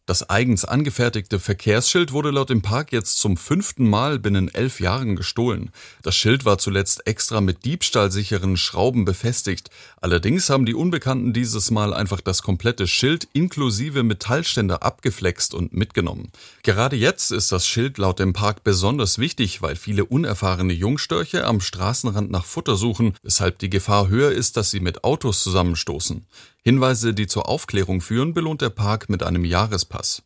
Das eigens angefertigte Verkehrsschild wurde laut dem Park jetzt zum 5. Mal binnen 11 Jahren gestohlen. Das Schild war zuletzt extra mit diebstahlsicheren Schrauben befestigt. Allerdings haben die Unbekannten dieses Mal einfach das komplette Schild inklusive Metallständer abgeflext und mitgenommen. Gerade jetzt ist das Schild laut dem Park besonders wichtig, weil viele unerfahrene Jungstörche am Straßenrand nach Futter suchen, weshalb die Gefahr höher ist, dass sie mit Autos zusammenstoßen. Hinweise, die zur Aufklärung führen, belohnt der Park mit einem Jahrespass.